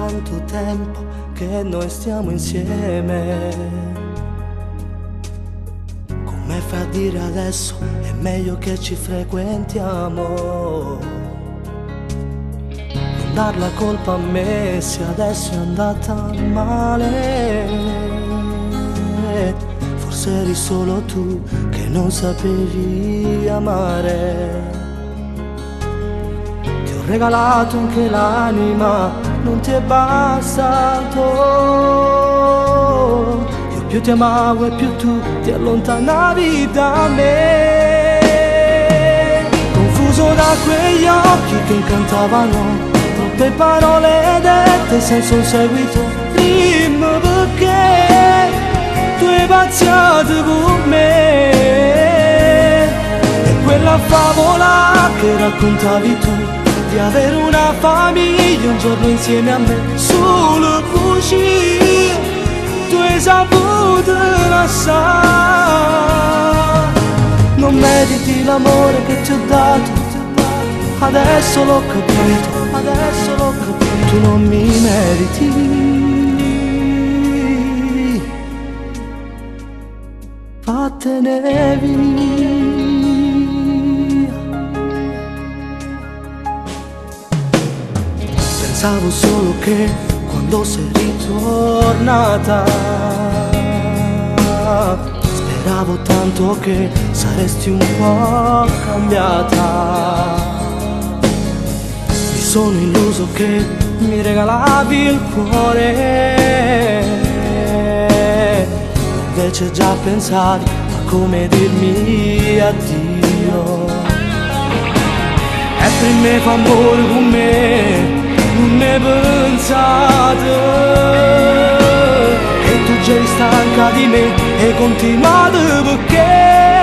tanto tempo che noi stiamo insieme. Come fa a dire adesso è meglio che ci frequentiamo? Non dar la colpa a me se adesso è andata male. Forse eri solo tu che non sapevi amare. Ti ho regalato anche l'anima, non ti è bastato. Io più ti amavo e più tu ti allontanavi da me. Confuso da quegli occhi che incantavano, troppe parole dette senza un seguito, ritmo perché tu hai pazziato con me. E quella favola che raccontavi tu, di avere una famiglia un giorno insieme a me, solo così tu hai saputo lasciare. Non meriti l'amore che ti ho dato, adesso l'ho capito, adesso l'ho capito. Tu non mi meriti. Vattene via. Pensavo solo che quando sei ritornata, speravo tanto che saresti un po' cambiata. Mi sono illuso che mi regalavi il cuore, invece già pensavi a come dirmi addio. E per me fa amore con me, non ne pensate, che tu già eri stanca di me e continuate perché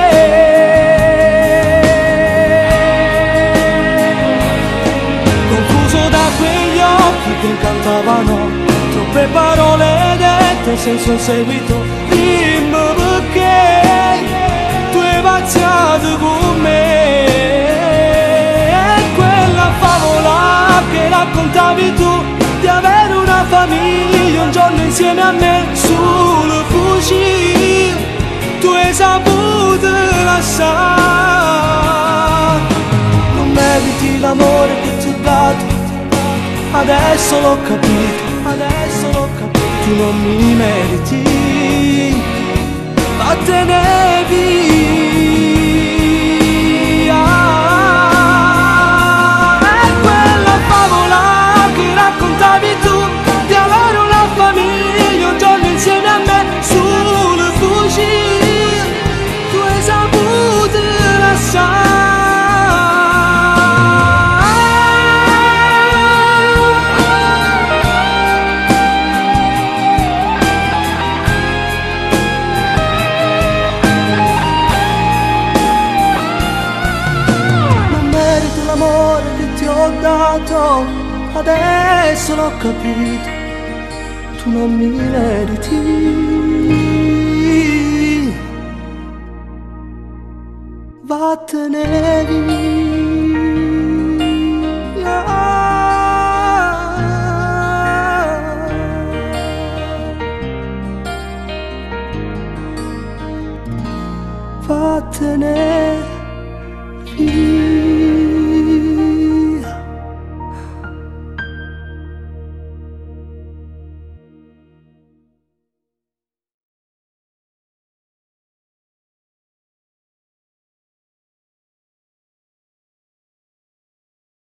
confuso da quegli occhi che incantavano, troppe parole dette senza un seguito, dimmi perché tu hai pazziato con me. E quella favola che raccontavi tu, di avere una famiglia un giorno insieme a me, solo così tu hai saputo lasciare. Non meriti l'amore che ti ho dato, adesso l'ho capito, adesso l'ho capito. Tu non mi meriti, vattene via. È quella favola che raccontavi tu, di avere una famiglia un giorno insieme a me, solo così tu hai saputo lasciare. Adesso l'ho capito, tu non mi meriti. Vattene via. Vattene via.